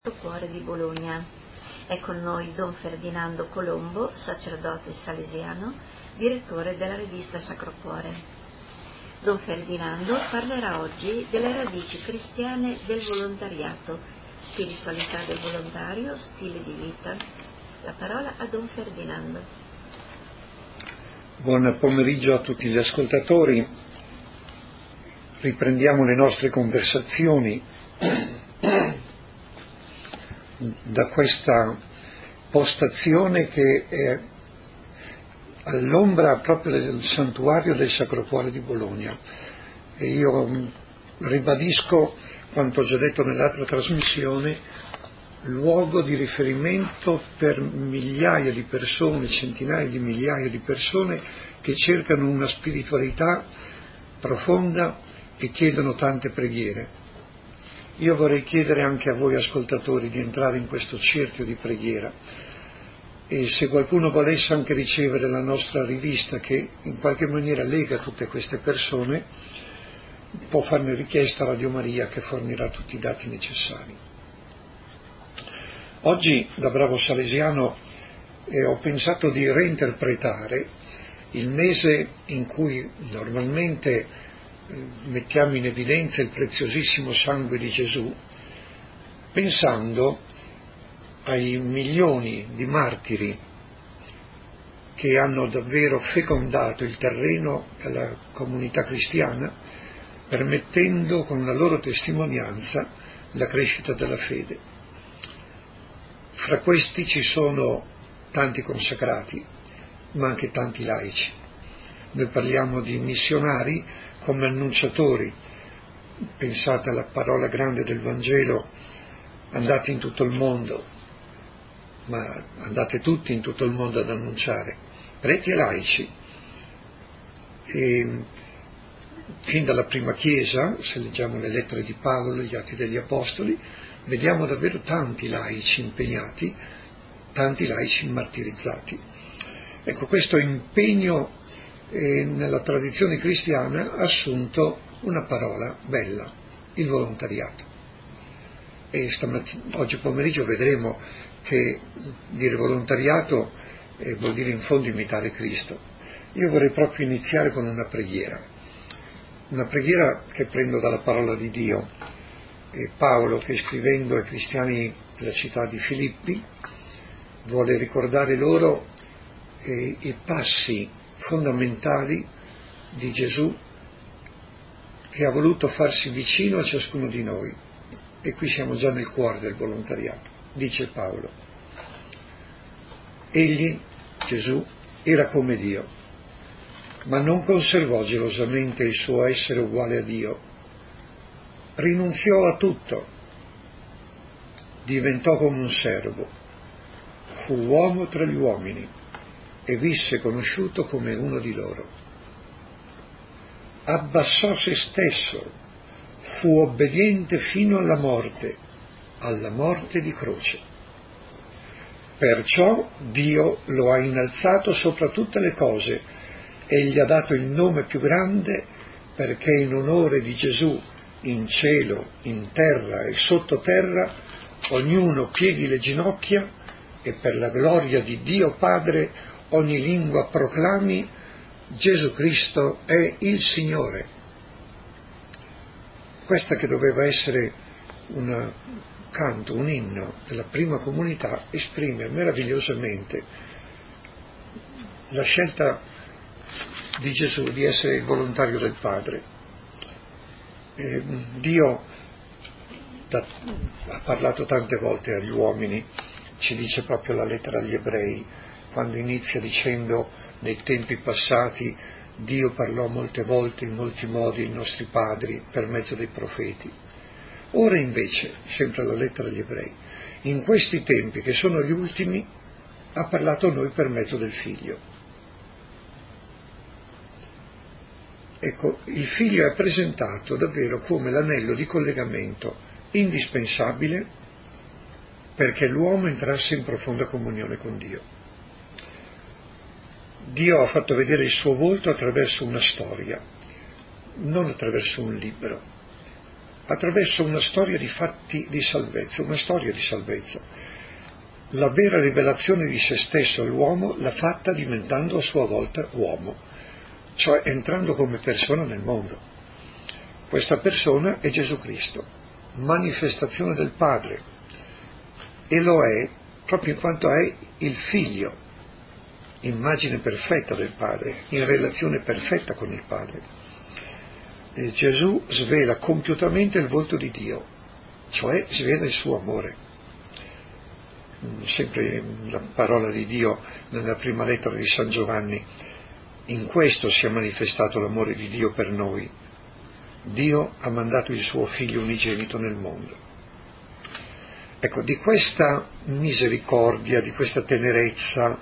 Cuore di Bologna. È con noi Don Ferdinando Colombo, sacerdote salesiano, direttore della rivista Sacro Cuore. Don Ferdinando parlerà oggi delle radici cristiane del volontariato, spiritualità del volontario, stile di vita. La parola a Don Ferdinando. Buon pomeriggio a tutti gli ascoltatori. Riprendiamo le nostre conversazioni da questa postazione che è all'ombra proprio del santuario del Sacro Cuore di Bologna. E io ribadisco quanto ho già detto nell'altra trasmissione: luogo di riferimento per migliaia di persone, centinaia di migliaia di persone che cercano una spiritualità profonda e chiedono tante preghiere. Io vorrei chiedere anche a voi ascoltatori di entrare in questo cerchio di preghiera, e se qualcuno volesse anche ricevere la nostra rivista che in qualche maniera lega tutte queste persone, può farne richiesta a Radio Maria, che fornirà tutti i dati necessari. Oggi, da bravo salesiano, ho pensato di reinterpretare il mese in cui normalmente mettiamo in evidenza il preziosissimo sangue di Gesù, pensando ai milioni di martiri che hanno davvero fecondato il terreno della comunità cristiana, permettendo con la loro testimonianza la crescita della fede. Fra questi ci sono tanti consacrati, ma anche tanti laici. Noi parliamo di missionari come annunciatori. Pensate alla parola grande del Vangelo: andate in tutto il mondo, ma andate tutti in tutto il mondo ad annunciare, preti e laici. E fin dalla prima Chiesa, se leggiamo le lettere di Paolo, gli Atti degli Apostoli, vediamo davvero tanti laici impegnati, tanti laici martirizzati. Ecco, questo impegno nella tradizione cristiana ha assunto una parola bella: il volontariato. E oggi pomeriggio vedremo che dire volontariato vuol dire in fondo imitare Cristo. Io vorrei proprio iniziare con una preghiera che prendo dalla parola di Dio. Paolo, che scrivendo ai cristiani della città di Filippi, vuole ricordare loro i passi fondamentali di Gesù, che ha voluto farsi vicino a ciascuno di noi. E qui siamo già nel cuore del volontariato. Dice Paolo: egli, Gesù, era come Dio, ma non conservò gelosamente il suo essere uguale a Dio. Rinunziò a tutto, diventò come un servo, fu uomo tra gli uomini e visse conosciuto come uno di loro. Abbassò se stesso, fu obbediente fino alla morte di croce. Perciò Dio lo ha innalzato sopra tutte le cose e gli ha dato il nome più grande, perché in onore di Gesù in cielo, in terra e sottoterra ognuno pieghi le ginocchia, e per la gloria di Dio Padre ogni lingua proclami: Gesù Cristo è il Signore. Questa, che doveva essere un canto, un inno della prima comunità, esprime meravigliosamente la scelta di Gesù di essere il volontario del Padre. Dio ha parlato tante volte agli uomini, ci dice proprio la lettera agli Ebrei, quando inizia dicendo: nei tempi passati Dio parlò molte volte, in molti modi, ai nostri padri per mezzo dei profeti. Ora invece, sempre la lettera agli Ebrei, in questi tempi che sono gli ultimi, ha parlato a noi per mezzo del Figlio. Ecco, il Figlio è presentato davvero come l'anello di collegamento indispensabile perché l'uomo entrasse in profonda comunione con Dio. Dio ha fatto vedere il suo volto attraverso una storia, non attraverso un libro. attraverso una storia di fatti di salvezza, una storia di salvezza. La vera rivelazione di se stesso all'uomo l'ha fatta diventando a sua volta uomo, cioè entrando come persona nel mondo. Questa persona è Gesù Cristo, manifestazione del Padre, e lo è proprio in quanto è il Figlio, immagine perfetta del Padre, in relazione perfetta con il Padre. E Gesù svela compiutamente il volto di Dio, cioè svela il suo amore. Sempre la parola di Dio nella prima lettera di San Giovanni: in questo si è manifestato l'amore di Dio per noi. Dio ha mandato il suo Figlio unigenito nel mondo. Ecco, di questa misericordia, di questa tenerezza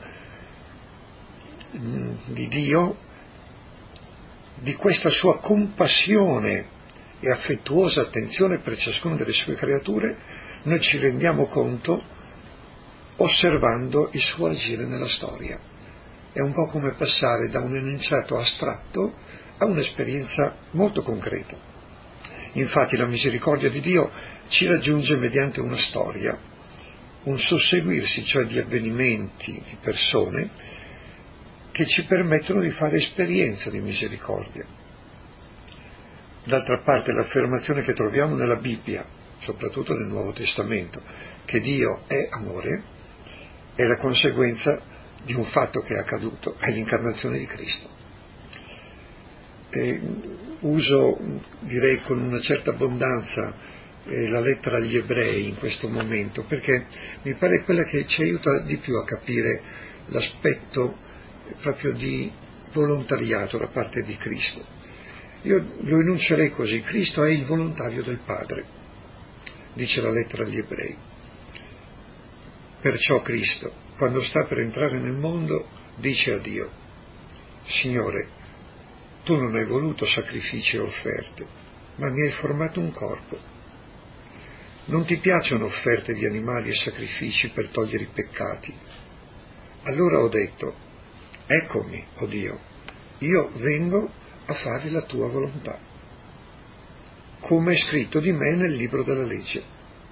di Dio, di questa sua compassione e affettuosa attenzione per ciascuna delle sue creature, noi ci rendiamo conto osservando il suo agire nella storia. È un po' come passare da un enunciato astratto a un'esperienza molto concreta. Infatti la misericordia di Dio ci raggiunge mediante una storia, un susseguirsi cioè di avvenimenti, di persone, che ci permettono di fare esperienza di misericordia. D'altra parte l'affermazione che troviamo nella Bibbia, soprattutto nel Nuovo Testamento, che Dio è amore, è la conseguenza di un fatto che è accaduto, è l'incarnazione di Cristo. E uso, direi con una certa abbondanza, la lettera agli Ebrei in questo momento, perché mi pare quella che ci aiuta di più a capire l'aspetto proprio di volontariato da parte di Cristo. Io lo enuncerei così: Cristo è il volontario del Padre, dice la lettera agli Ebrei. Perciò Cristo, quando sta per entrare nel mondo, dice a Dio: Signore, tu non hai voluto sacrifici e offerte, ma mi hai formato un corpo. Non ti piacciono offerte di animali e sacrifici per togliere i peccati. Allora ho detto: eccomi, o Dio, io vengo a fare la tua volontà, come è scritto di me nel libro della legge.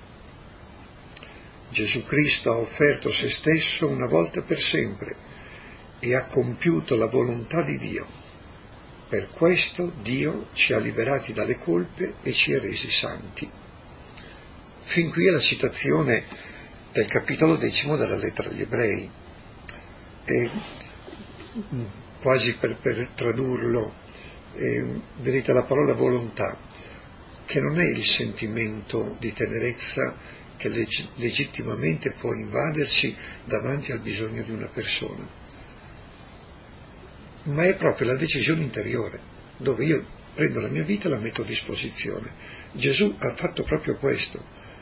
Gesù Cristo ha offerto se stesso una volta per sempre e ha compiuto la volontà di Dio. Per questo Dio ci ha liberati dalle colpe e ci ha resi santi. Fin qui è la citazione del capitolo 10 della lettera agli Ebrei. E quasi per tradurlo, vedete la parola volontà, che non è il sentimento di tenerezza che legittimamente può invaderci davanti al bisogno di una persona, ma è proprio la decisione interiore, dove io prendo la mia vita e la metto a disposizione. Gesù ha fatto proprio questo: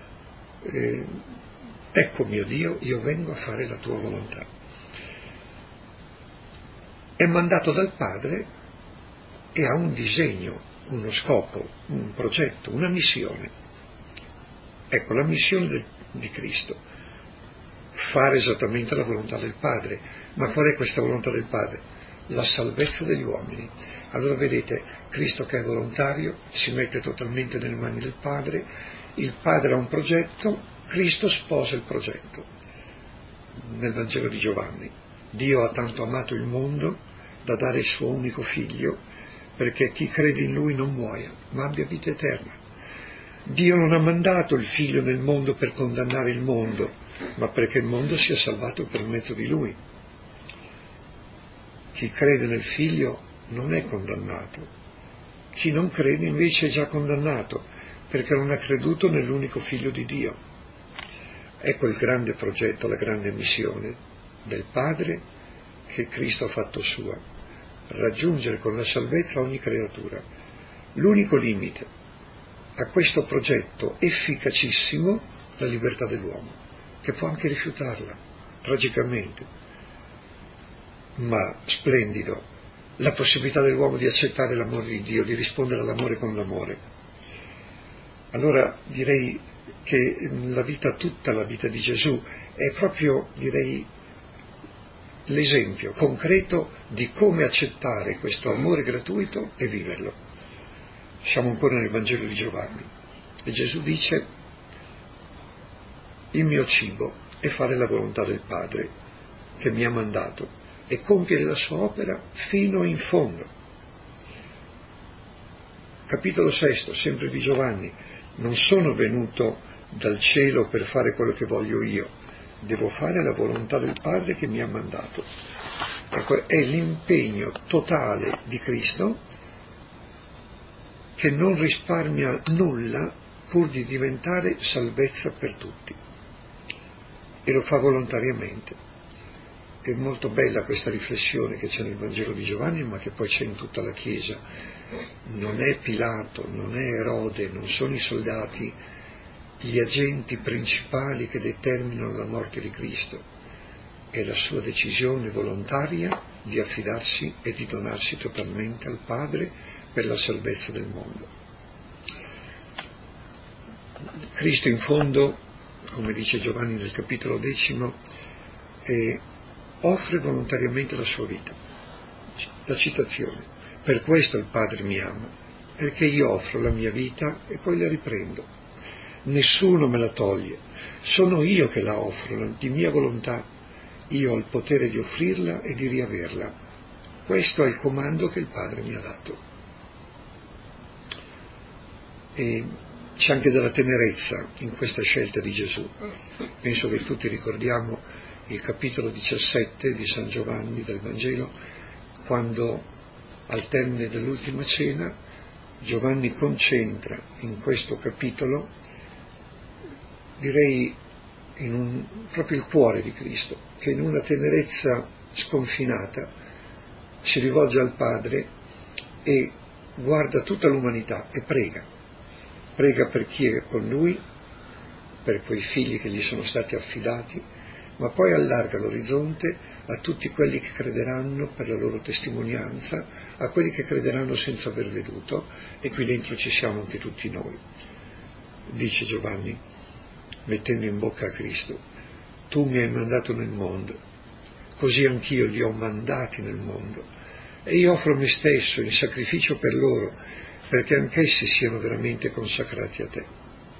ecco mio Dio, io vengo a fare la tua volontà. È mandato dal Padre e ha un disegno, uno scopo, un progetto, una missione. Ecco la missione di Cristo: fare esattamente la volontà del Padre. Ma qual è questa volontà del Padre? La salvezza degli uomini. Allora vedete, Cristo che è volontario si mette totalmente nelle mani del Padre, il Padre ha un progetto, Cristo sposa il progetto. Nel Vangelo di Giovanni: Dio ha tanto amato il mondo da dare il suo unico figlio, perché chi crede in lui non muoia, ma abbia vita eterna. Dio non ha mandato il figlio nel mondo per condannare il mondo, ma perché il mondo sia salvato per mezzo di lui. Chi crede nel figlio non è condannato, chi non crede invece è già condannato, perché non ha creduto nell'unico figlio di Dio. Ecco il grande progetto, la grande missione del Padre che Cristo ha fatto sua: raggiungere con la salvezza ogni creatura. L'unico limite a questo progetto efficacissimo, la libertà dell'uomo, che può anche rifiutarla, tragicamente, ma splendido, la possibilità dell'uomo di accettare l'amore di Dio, di rispondere all'amore con l'amore. Allora direi che la vita, tutta la vita di Gesù, è proprio, direi, l'esempio concreto di come accettare questo amore gratuito e viverlo. Siamo ancora nel Vangelo di Giovanni. E Gesù dice: il mio cibo è fare la volontà del Padre che mi ha mandato e compiere la sua opera fino in fondo. Capitolo 6, sempre di Giovanni: non sono venuto dal cielo per fare quello che voglio io, devo fare la volontà del Padre che mi ha mandato. Ecco, è l'impegno totale di Cristo, che non risparmia nulla pur di diventare salvezza per tutti, e lo fa volontariamente. È molto bella questa riflessione che c'è nel Vangelo di Giovanni, ma che poi c'è in tutta la Chiesa. Non è Pilato, non è Erode, non sono i soldati gli agenti principali che determinano la morte di Cristo, è la sua decisione volontaria di affidarsi e di donarsi totalmente al Padre per la salvezza del mondo. Cristo in fondo, come dice Giovanni nel capitolo 10, offre volontariamente la sua vita. La citazione: per questo il Padre mi ama, perché io offro la mia vita e poi la riprendo. Nessuno me la toglie, sono io che la offro, di mia volontà. Io ho il potere di offrirla e di riaverla. Questo è il comando che il Padre mi ha dato. E c'è anche della tenerezza in questa scelta di Gesù. Penso che tutti ricordiamo il capitolo 17 di San Giovanni del Vangelo, quando al termine dell'ultima cena Giovanni concentra in questo capitolo, direi proprio il cuore di Cristo, che in una tenerezza sconfinata si rivolge al Padre e guarda tutta l'umanità e prega per chi è con lui, per quei figli che gli sono stati affidati, ma poi allarga l'orizzonte a tutti quelli che crederanno per la loro testimonianza, a quelli che crederanno senza aver veduto, e qui dentro ci siamo anche tutti noi. Dice Giovanni, mettendo in bocca a Cristo: tu mi hai mandato nel mondo, così anch'io li ho mandati nel mondo, e io offro me stesso in sacrificio per loro, perché anch'essi siano veramente consacrati a te.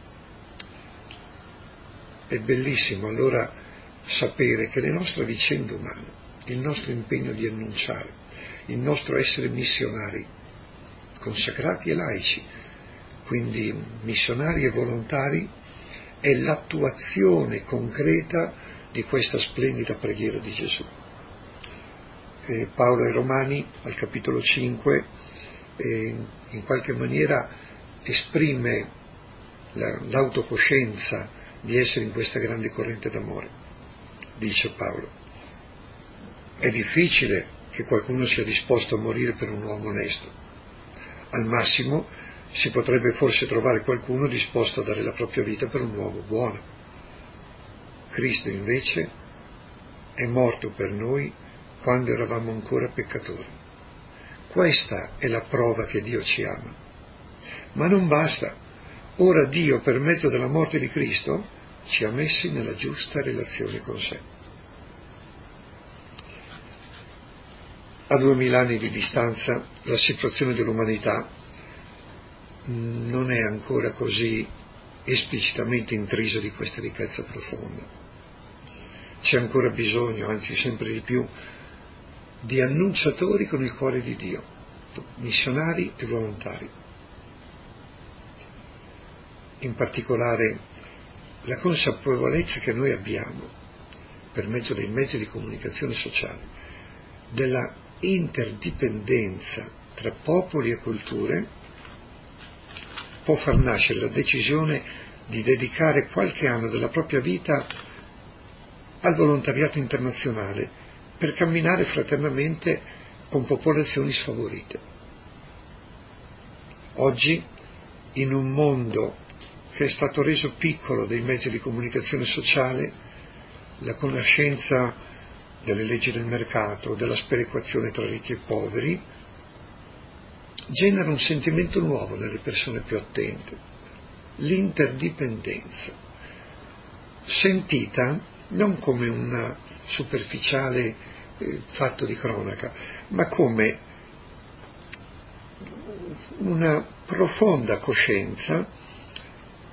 È bellissimo allora sapere che le nostre vicende umane, il nostro impegno di annunciare, il nostro essere missionari, consacrati e laici, quindi missionari e volontari, è l'attuazione concreta di questa splendida preghiera di Gesù. Paolo ai Romani, al capitolo 5, in qualche maniera esprime l'autocoscienza di essere in questa grande corrente d'amore. Dice Paolo: è difficile che qualcuno sia disposto a morire per un uomo onesto. Al massimo si potrebbe forse trovare qualcuno disposto a dare la propria vita per un uomo buono. Cristo invece è morto per noi quando eravamo ancora peccatori. Questa è la prova che Dio ci ama. Ma non basta. Ora Dio, per mezzo della morte di Cristo, ci ha messi nella giusta relazione con sé. A 2000 anni di distanza la situazione dell'umanità non è ancora così esplicitamente intrisa di questa ricchezza profonda. C'è ancora bisogno, anzi sempre di più, di annunciatori con il cuore di Dio, missionari e volontari. In particolare la consapevolezza che noi abbiamo, per mezzo dei mezzi di comunicazione sociale, della interdipendenza tra popoli e culture, può far nascere la decisione di dedicare qualche anno della propria vita al volontariato internazionale per camminare fraternamente con popolazioni sfavorite. Oggi, in un mondo che è stato reso piccolo dai mezzi di comunicazione sociale, la conoscenza delle leggi del mercato, della sperequazione tra ricchi e poveri, genera un sentimento nuovo nelle persone più attente: l'interdipendenza, sentita non come un superficiale fatto di cronaca, ma come una profonda coscienza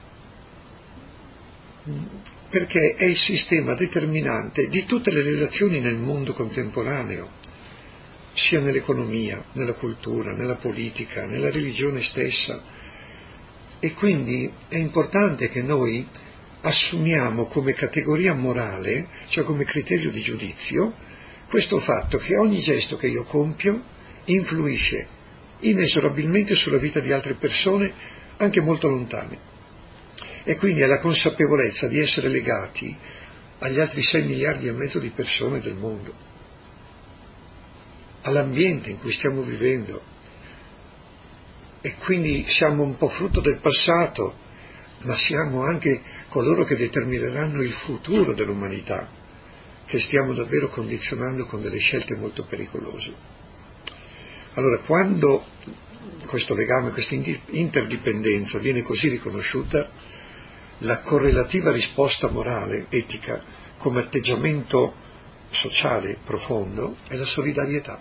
perché è il sistema determinante di tutte le relazioni nel mondo contemporaneo, sia nell'economia, nella cultura, nella politica, nella religione stessa. E quindi è importante che noi assumiamo come categoria morale, cioè come criterio di giudizio, questo fatto che ogni gesto che io compio influisce inesorabilmente sulla vita di altre persone, anche molto lontane. E quindi è la consapevolezza di essere legati agli altri 6 miliardi e mezzo di persone del mondo, all'ambiente in cui stiamo vivendo. E quindi siamo un po' frutto del passato, ma siamo anche coloro che determineranno il futuro dell'umanità, che stiamo davvero condizionando con delle scelte molto pericolose. Allora, quando questo legame, questa interdipendenza viene così riconosciuta, la correlativa risposta morale, etica, come atteggiamento sociale profondo, è la solidarietà.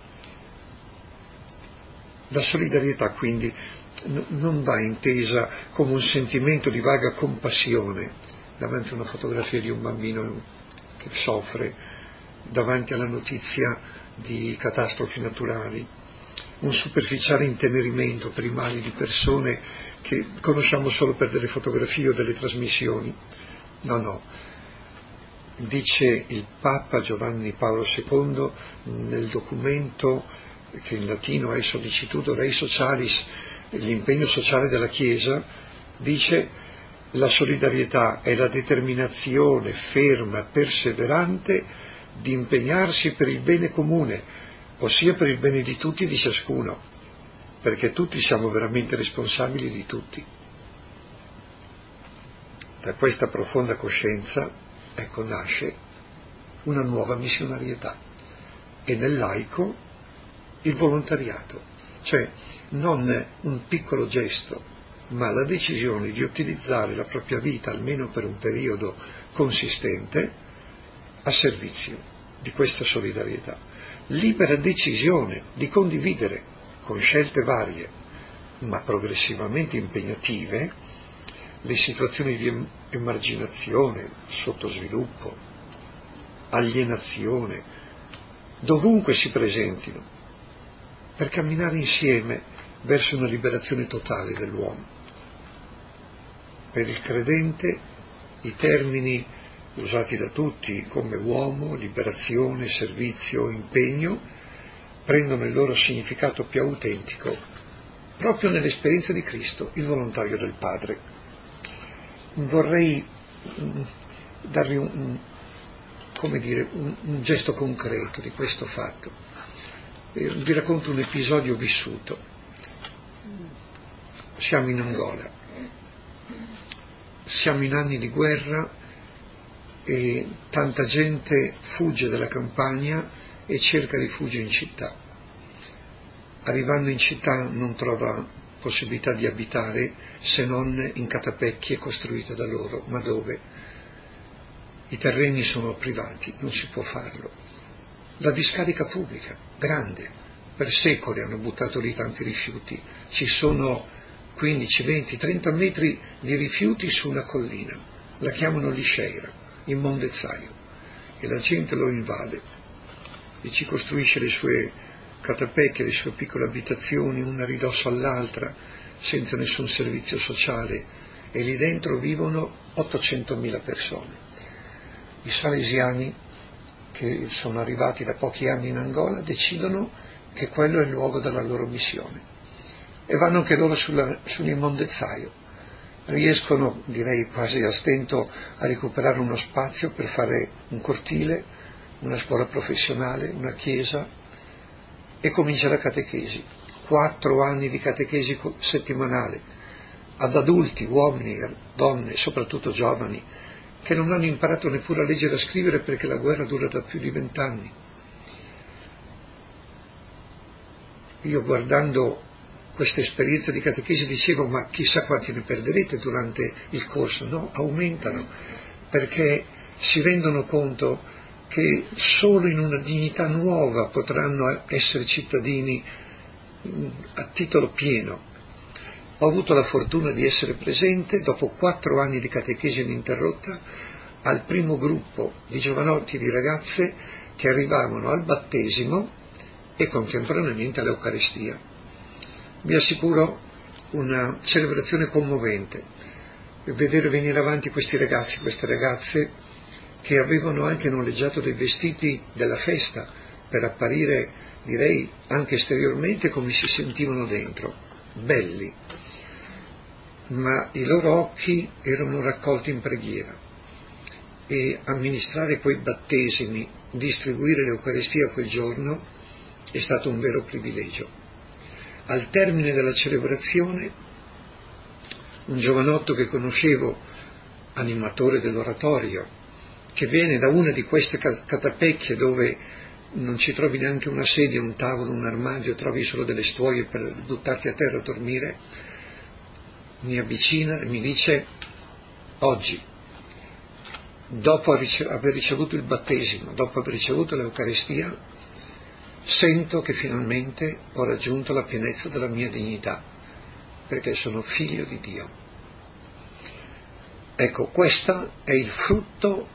La solidarietà quindi non va intesa come un sentimento di vaga compassione davanti a una fotografia di un bambino che soffre, davanti alla notizia di catastrofi naturali, un superficiale intenerimento per i mali di persone che conosciamo solo per delle fotografie o delle trasmissioni. No. Dice il Papa Giovanni Paolo II nel documento che in latino è Sollicitudo Rei Socialis, l'impegno sociale della Chiesa, dice: la solidarietà è la determinazione ferma, perseverante di impegnarsi per il bene comune, ossia per il bene di tutti e di ciascuno, perché tutti siamo veramente responsabili di tutti. Da questa profonda coscienza, ecco, nasce una nuova missionarietà, e nel laico il volontariato, cioè non un piccolo gesto, ma la decisione di utilizzare la propria vita, almeno per un periodo consistente, a servizio di questa solidarietà. Libera decisione di condividere con scelte varie, ma progressivamente impegnative, le situazioni di emarginazione, sottosviluppo, alienazione, dovunque si presentino, per camminare insieme verso una liberazione totale dell'uomo. Per il credente i termini usati da tutti come uomo, liberazione, servizio, impegno, prendono il loro significato più autentico proprio nell'esperienza di Cristo, il volontario del Padre. Vorrei darvi un gesto concreto di questo fatto. Vi racconto un episodio vissuto. Siamo in Angola, siamo in anni di guerra e tanta gente fugge dalla campagna e cerca rifugio in città. Arrivando in città non trova possibilità di abitare se non in catapecchie costruite da loro, ma dove? I terreni sono privati, non si può farlo. La discarica pubblica, grande, per secoli hanno buttato lì tanti rifiuti, ci sono 15, 20, 30 metri di rifiuti su una collina, la chiamano Lisceira, in mondezzaio, e la gente lo invade e ci costruisce le sue catapecchie, le sue piccole abitazioni, una ridosso all'altra, senza nessun servizio sociale, e lì dentro vivono 800.000 persone. I salesiani, che sono arrivati da pochi anni in Angola, decidono che quello è il luogo della loro missione e vanno anche loro sull'immondezzaio. Riescono, direi quasi a stento, a recuperare uno spazio per fare un cortile, una scuola professionale, una chiesa, e comincia la catechesi. 4 anni di catechesi settimanale ad adulti, uomini, donne, soprattutto giovani, che non hanno imparato neppure a leggere e a scrivere perché la guerra dura da più di 20 anni. Io, guardando questa esperienza di catechesi, dicevo: ma chissà quanti ne perderete durante il corso. No, aumentano, perché si rendono conto che solo in una dignità nuova potranno essere cittadini a titolo pieno. ho avuto la fortuna di essere presente, dopo 4 anni di catechesi ininterrotta, al primo gruppo di giovanotti e di ragazze che arrivavano al battesimo e contemporaneamente all'Eucaristia. Vi assicuro una celebrazione commovente, vedere venire avanti questi ragazzi, queste ragazze che avevano anche noleggiato dei vestiti della festa per apparire, direi, anche esteriormente come si sentivano dentro, belli, ma i loro occhi erano raccolti in preghiera, e amministrare quei battesimi, distribuire l'Eucaristia quel giorno è stato un vero privilegio. Al termine della celebrazione, un giovanotto che conoscevo, animatore dell'oratorio, che viene da una di queste catapecchie dove non ci trovi neanche una sedia, un tavolo, un armadio, trovi solo delle stuoie per buttarti a terra a dormire, mi avvicina e mi dice: oggi, dopo aver ricevuto il battesimo, dopo aver ricevuto l'Eucaristia, sento che finalmente ho raggiunto la pienezza della mia dignità, perché sono figlio di Dio. Ecco, questo è il frutto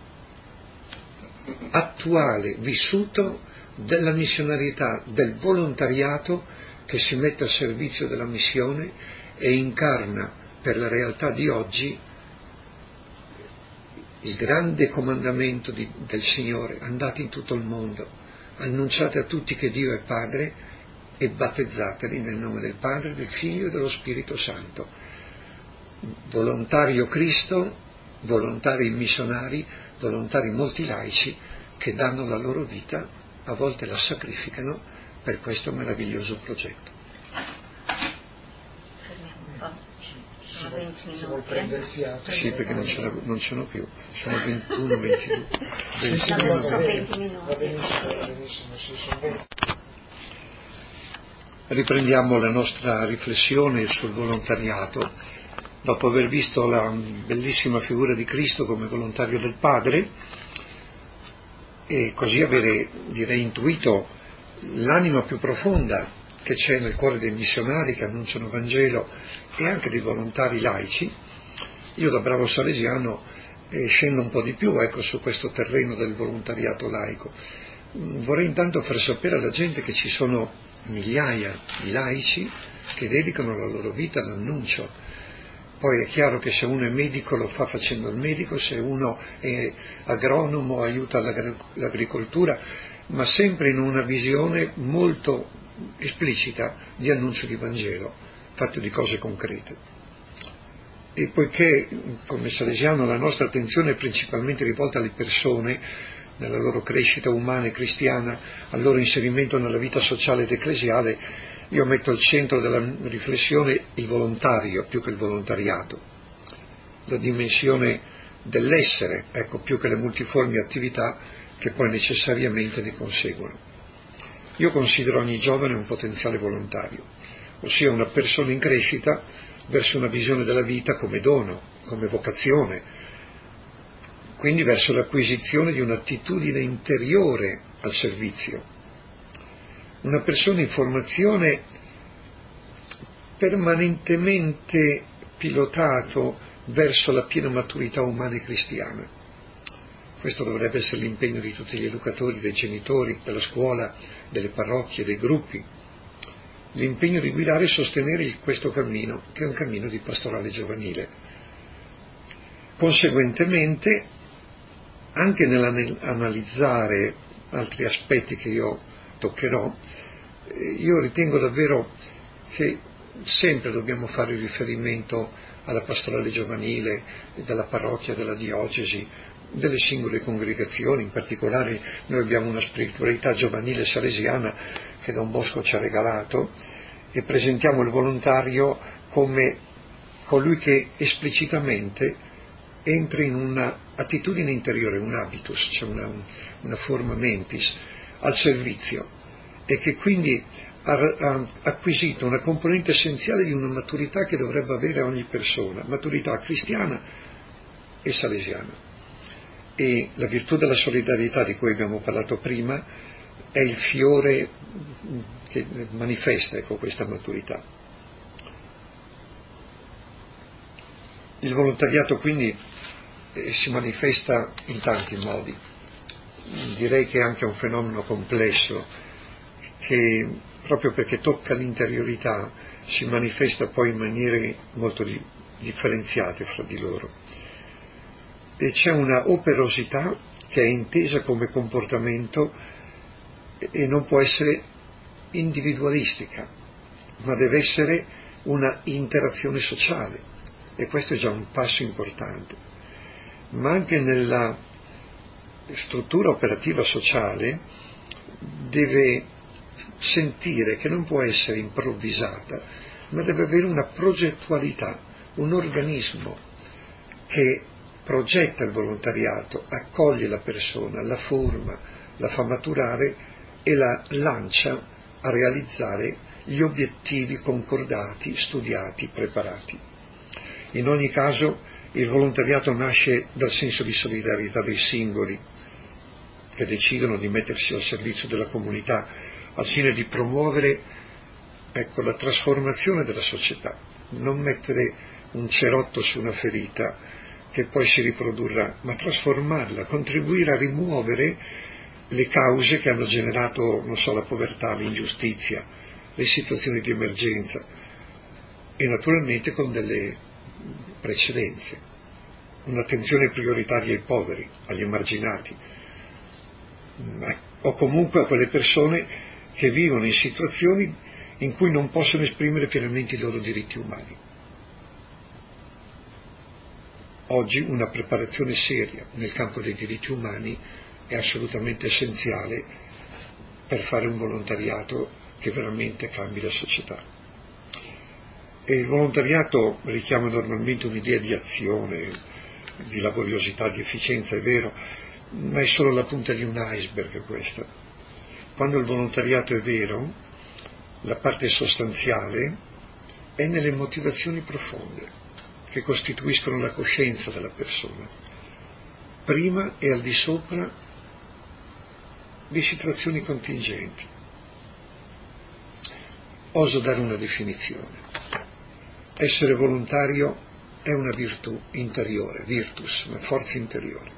attuale, vissuto, della missionarietà, del volontariato che si mette a servizio della missione e incarna per la realtà di oggi il grande comandamento del Signore: andate in tutto il mondo, annunciate a tutti che Dio è Padre e battezzateli nel nome del Padre, del Figlio e dello Spirito Santo. Volontario Cristo, volontari missionari, volontari molti laici che danno la loro vita, a volte la sacrificano per questo meraviglioso progetto. Sono 20 minuti. Se vuol prendere fiato. Sì, perché non ce n'ho più, sono 21, 22. Sono 20 minuti. Va benissimo, sì, sono 20. Riprendiamo la nostra riflessione sul volontariato, dopo aver visto la bellissima figura di Cristo come volontario del Padre, e così avere, direi, intuito l'anima più profonda che c'è nel cuore dei missionari che annunciano il Vangelo e anche dei volontari laici. Io da bravo salesiano scendo un po' di più, su questo terreno del volontariato laico. Vorrei intanto far sapere alla gente che ci sono migliaia di laici che dedicano la loro vita all'annuncio. Poi è chiaro che se uno è medico lo fa facendo il medico, se uno è agronomo aiuta l'agricoltura, ma sempre in una visione molto esplicita di annuncio di Vangelo, fatto di cose concrete. E poiché come salesiano la nostra attenzione è principalmente rivolta alle persone, nella loro crescita umana e cristiana, al loro inserimento nella vita sociale ed ecclesiale, io metto al centro della riflessione il volontario più che il volontariato, la dimensione dell'essere, più che le multiformi attività che poi necessariamente ne conseguono. Io considero ogni giovane un potenziale volontario, ossia una persona in crescita verso una visione della vita come dono, come vocazione, quindi verso l'acquisizione di un'attitudine interiore al servizio. Una persona in formazione permanentemente pilotato verso la piena maturità umana e cristiana. Questo dovrebbe essere l'impegno di tutti gli educatori, dei genitori, della scuola, delle parrocchie, dei gruppi. L'impegno di guidare e sostenere questo cammino, che è un cammino di pastorale giovanile. Conseguentemente, anche nell'analizzare altri aspetti che io toccherò, io ritengo davvero che sempre dobbiamo fare riferimento alla pastorale giovanile della parrocchia, della diocesi, delle singole congregazioni. In particolare noi abbiamo una spiritualità giovanile salesiana che Don Bosco ci ha regalato, e presentiamo il volontario come colui che esplicitamente entra in una attitudine interiore, un habitus, cioè una forma mentis, al servizio, e che quindi ha acquisito una componente essenziale di una maturità che dovrebbe avere ogni persona, maturità cristiana e salesiana. E la virtù della solidarietà di cui abbiamo parlato prima è il fiore che manifesta questa maturità. Il volontariato quindi si manifesta in tanti modi. Direi che è anche un fenomeno complesso che, proprio perché tocca l'interiorità, si manifesta poi in maniere molto differenziate fra di loro. E c'è una operosità che è intesa come comportamento e non può essere individualistica, ma deve essere una interazione sociale, e questo è già un passo importante. Ma anche nella struttura operativa sociale deve sentire che non può essere improvvisata, ma deve avere una progettualità, un organismo che progetta il volontariato, accoglie la persona, la forma, la fa maturare e la lancia a realizzare gli obiettivi concordati, studiati, preparati. In ogni caso il volontariato nasce dal senso di solidarietà dei singoli che decidono di mettersi al servizio della comunità al fine di promuovere, la trasformazione della società, non mettere un cerotto su una ferita che poi si riprodurrà, ma trasformarla, contribuire a rimuovere le cause che hanno generato, la povertà, l'ingiustizia, le situazioni di emergenza, e naturalmente con delle precedenze, un'attenzione prioritaria ai poveri, agli emarginati, o comunque a quelle persone che vivono in situazioni in cui non possono esprimere pienamente i loro diritti umani. Oggi una preparazione seria nel campo dei diritti umani è assolutamente essenziale per fare un volontariato che veramente cambi la società. E il volontariato richiama normalmente un'idea di azione, di laboriosità, di efficienza, è vero, ma è solo la punta di un iceberg questa. Quando il volontariato è vero, la parte sostanziale è nelle motivazioni profonde che costituiscono la coscienza della persona, prima e al di sopra di situazioni contingenti. Oso dare una definizione. Essere volontario è una virtù interiore, virtus, una forza interiore,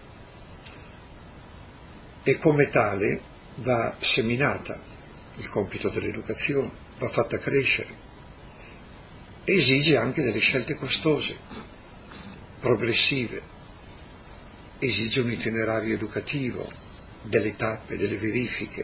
e come tale va seminata, il compito dell'educazione, va fatta crescere, e esige anche delle scelte costose, progressive, esige un itinerario educativo, delle tappe, delle verifiche.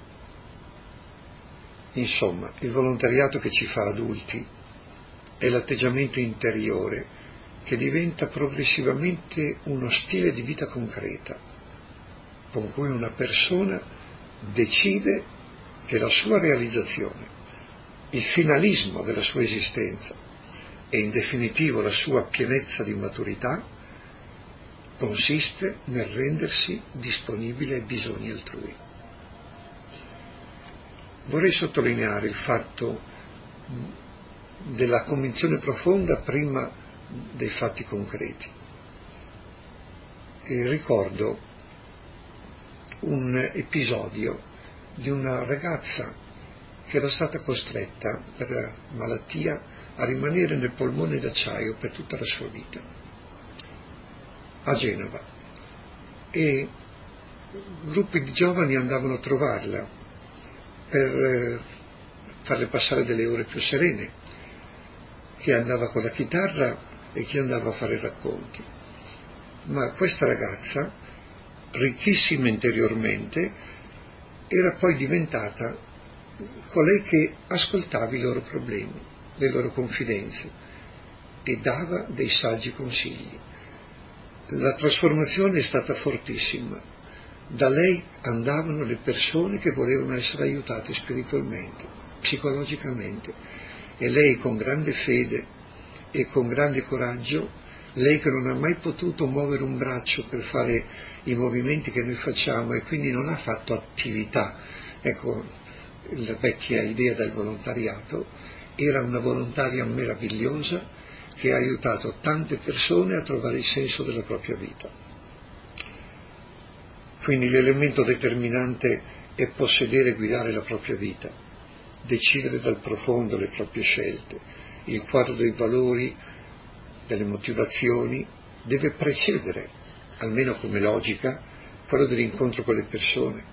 Insomma, il volontariato che ci fa adulti è l'atteggiamento interiore che diventa progressivamente uno stile di vita concreta, con cui una persona decide che la sua realizzazione, il finalismo della sua esistenza e in definitivo la sua pienezza di maturità consiste nel rendersi disponibile ai bisogni altrui. Vorrei sottolineare il fatto della convinzione profonda prima dei fatti concreti. E ricordo un episodio di una ragazza che era stata costretta per malattia a rimanere nel polmone d'acciaio per tutta la sua vita, a Genova, e gruppi di giovani andavano a trovarla per farle passare delle ore più serene, chi andava con la chitarra e chi andava a fare racconti. Ma questa ragazza, ricchissima interiormente, era poi diventata colei che ascoltava i loro problemi, le loro confidenze e dava dei saggi consigli. La trasformazione è stata fortissima. Da lei andavano le persone che volevano essere aiutate spiritualmente, psicologicamente, e lei con grande fede e con grande coraggio, lei che non ha mai potuto muovere un braccio per fare i movimenti che noi facciamo e quindi non ha fatto attività, la vecchia idea del volontariato, era una volontaria meravigliosa che ha aiutato tante persone a trovare il senso della propria vita. Quindi l'elemento determinante è possedere e guidare la propria vita, decidere dal profondo le proprie scelte, il quadro dei valori delle motivazioni, deve precedere, almeno come logica, quello dell'incontro con le persone.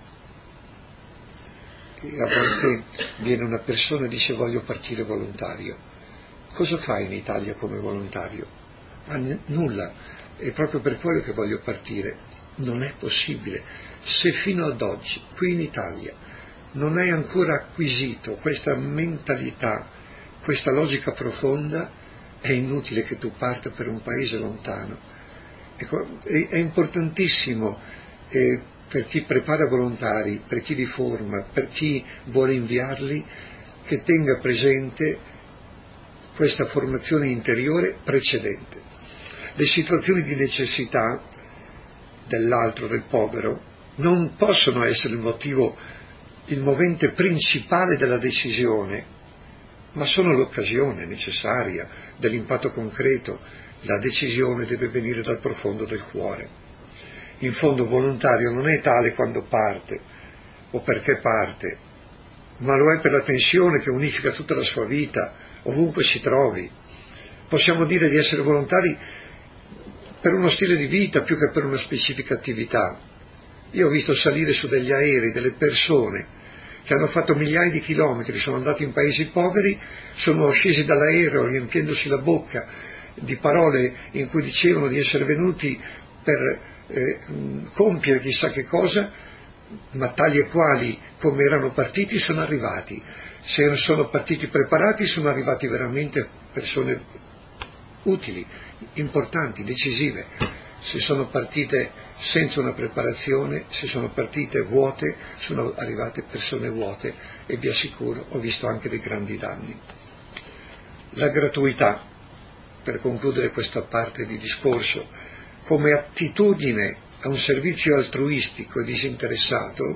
E a volte viene una persona e dice voglio partire volontario. Cosa fai in Italia come volontario? Nulla, è proprio per quello che voglio partire. Non è possibile. Se fino ad oggi, qui in Italia, non hai ancora acquisito questa mentalità, questa logica profonda, è inutile che tu parta per un paese lontano. Ecco, è importantissimo per chi prepara volontari, per chi li forma, per chi vuole inviarli, che tenga presente questa formazione interiore precedente. Le situazioni di necessità dell'altro, del povero, non possono essere il movente principale della decisione, ma sono l'occasione necessaria dell'impatto concreto. La decisione deve venire dal profondo del cuore. In fondo volontario non è tale quando parte o perché parte, ma lo è per la tensione che unifica tutta la sua vita, ovunque si trovi. Possiamo dire di essere volontari per uno stile di vita più che per una specifica attività. Io ho visto salire su degli aerei delle persone che hanno fatto migliaia di chilometri, sono andati in paesi poveri, sono scesi dall'aereo riempiendosi la bocca di parole in cui dicevano di essere venuti per compiere chissà che cosa, ma tali e quali come erano partiti sono arrivati. Se sono partiti preparati sono arrivati veramente persone utili, importanti, decisive. Se sono partite senza una preparazione, se sono partite vuote, sono arrivate persone vuote, e vi assicuro, ho visto anche dei grandi danni. La gratuità, per concludere questa parte di discorso, come attitudine a un servizio altruistico e disinteressato,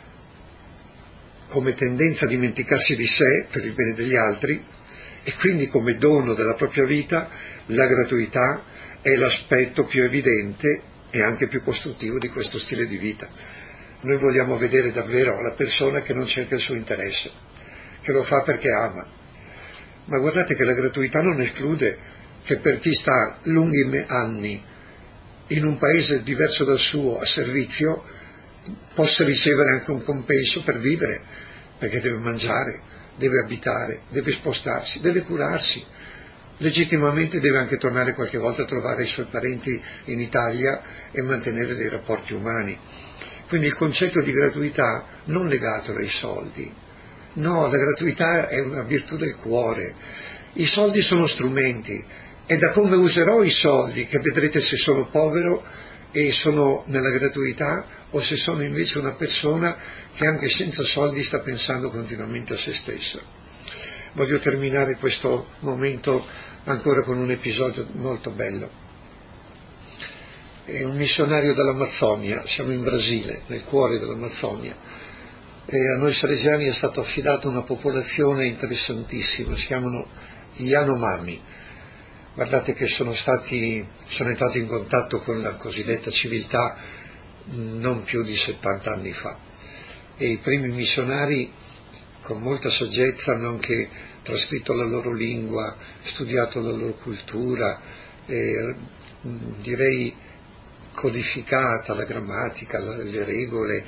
come tendenza a dimenticarsi di sé per il bene degli altri, e quindi come dono della propria vita, la gratuità è l'aspetto più evidente e anche più costruttivo di questo stile di vita. Noi vogliamo vedere davvero la persona che non cerca il suo interesse, che lo fa perché ama. Ma guardate che la gratuità non esclude che per chi sta lunghi anni in un paese diverso dal suo a servizio possa ricevere anche un compenso per vivere, perché deve mangiare, deve abitare, deve spostarsi, deve curarsi. Legittimamente deve anche tornare qualche volta a trovare i suoi parenti in Italia e mantenere dei rapporti umani. Quindi il concetto di gratuità non legato ai soldi. No, la gratuità è una virtù del cuore. I soldi sono strumenti. È da come userò i soldi che vedrete se sono povero e sono nella gratuità, o se sono invece una persona che anche senza soldi sta pensando continuamente a se stessa. Voglio terminare questo momento ancora con un episodio molto bello. È un missionario dall'Amazzonia, siamo in Brasile, nel cuore dell'Amazzonia, e a noi salesiani è stata affidata una popolazione interessantissima, si chiamano Yanomami. Guardate che sono entrato in contatto con la cosiddetta civiltà non più di 70 anni fa, e i primi missionari con molta saggezza hanno anche trascritto la loro lingua, studiato la loro cultura, direi codificata la grammatica, le regole,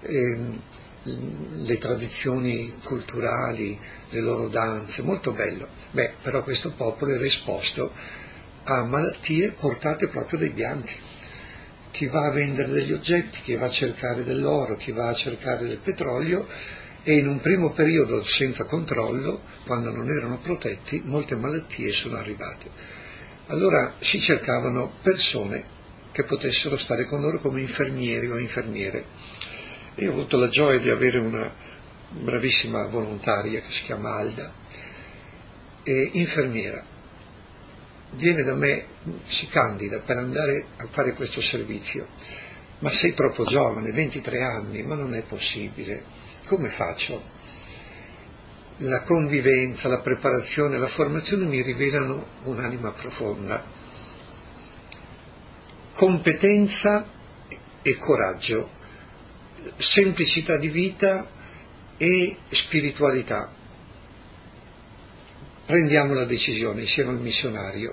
le tradizioni culturali, le loro danze, molto bello. Però questo popolo era esposto a malattie portate proprio dai bianchi. Chi va a vendere degli oggetti, chi va a cercare dell'oro, chi va a cercare del petrolio, e in un primo periodo senza controllo, quando non erano protetti, molte malattie sono arrivate. Allora si cercavano persone che potessero stare con loro come infermieri o infermiere. Io ho avuto la gioia di avere una bravissima volontaria che si chiama Alda, e infermiera. Viene da me, si candida per andare a fare questo servizio. Ma sei troppo giovane, 23 anni, ma non è possibile. Come faccio? La convivenza, la preparazione, la formazione mi rivelano un'anima profonda. Competenza e coraggio, semplicità di vita e spiritualità. Prendiamo la decisione insieme al missionario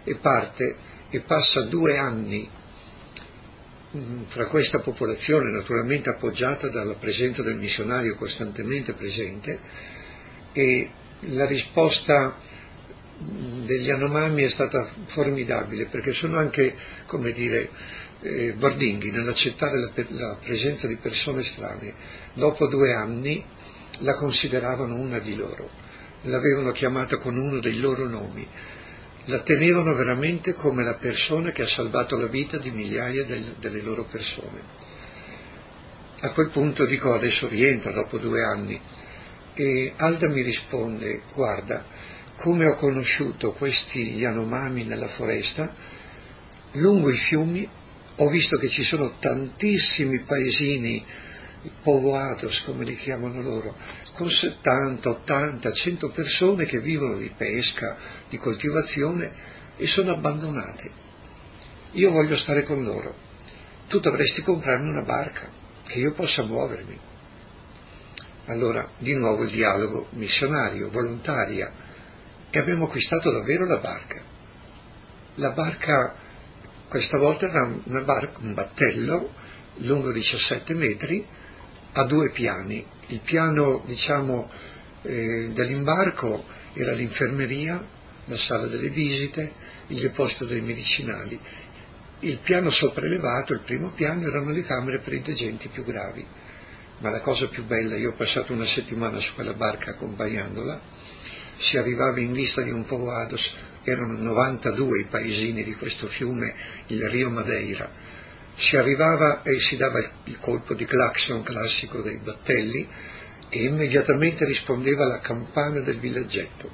e parte e passa 2 anni fra questa popolazione, naturalmente appoggiata dalla presenza del missionario costantemente presente, e la risposta degli Yanomami è stata formidabile, perché sono anche, come dire, guardinghi nell'accettare la presenza di persone strane. Dopo 2 anni la consideravano una di loro, l'avevano chiamata con uno dei loro nomi, la tenevano veramente come la persona che ha salvato la vita di migliaia delle loro persone. A quel punto dico: adesso rientra dopo 2 anni, e Alda mi risponde: guarda, come ho conosciuto questi Yanomami nella foresta, lungo i fiumi ho visto che ci sono tantissimi paesini, povoados come li chiamano loro, con 70, 80, 100 persone che vivono di pesca, di coltivazione, e sono abbandonate. Io voglio stare con loro, tu dovresti comprarmi una barca che io possa muovermi. Allora di nuovo il dialogo missionario, volontaria, e abbiamo acquistato davvero la barca. La barca questa volta era un battello lungo 17 metri, a 2 piani. Il piano, dell'imbarco era l'infermeria, la sala delle visite, il deposito dei medicinali. Il piano sopraelevato, il primo piano, erano le camere per i degenti più gravi. Ma la cosa più bella, io ho passato 1 settimana su quella barca accompagnandola, si arrivava in vista di un povoados, erano 92 i paesini di questo fiume, il Rio Madeira. Si arrivava e si dava il colpo di clacson classico dei battelli e immediatamente rispondeva la campana del villaggetto.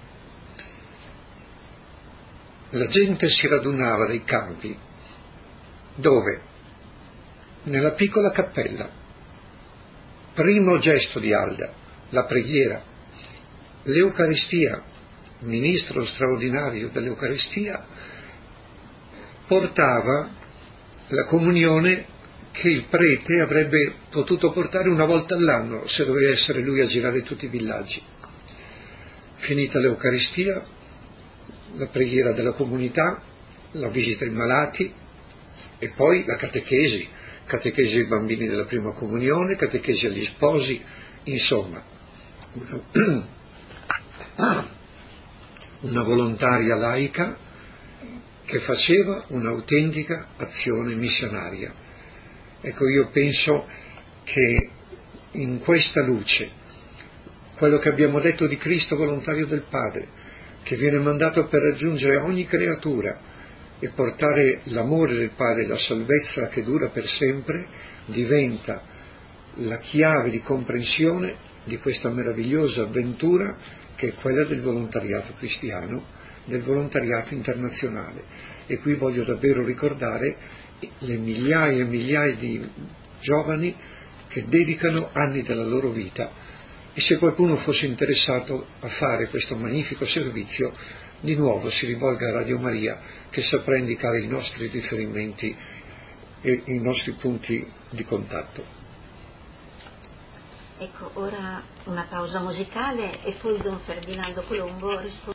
La gente si radunava dai campi. Dove? Nella piccola cappella. Primo gesto di Alda, la preghiera. L'Eucaristia, ministro straordinario dell'Eucaristia, portava la comunione che il prete avrebbe potuto portare una volta all'anno se doveva essere lui a girare tutti i villaggi. Finita l'Eucaristia, la preghiera della comunità, la visita ai malati e poi la catechesi ai bambini della prima comunione, catechesi agli sposi, insomma una volontaria laica che faceva un'autentica azione missionaria. Ecco, io penso che in questa luce, quello che abbiamo detto di Cristo volontario del Padre, che viene mandato per raggiungere ogni creatura e portare l'amore del Padre, la salvezza che dura per sempre, diventa la chiave di comprensione di questa meravigliosa avventura che è quella del volontariato cristiano, del volontariato internazionale. E qui voglio davvero ricordare le migliaia e migliaia di giovani che dedicano anni della loro vita, e se qualcuno fosse interessato a fare questo magnifico servizio, di nuovo si rivolga a Radio Maria, che saprà indicare i nostri riferimenti e i nostri punti di contatto. Ecco, ora una pausa musicale e poi Don Ferdinando Colombo risponde.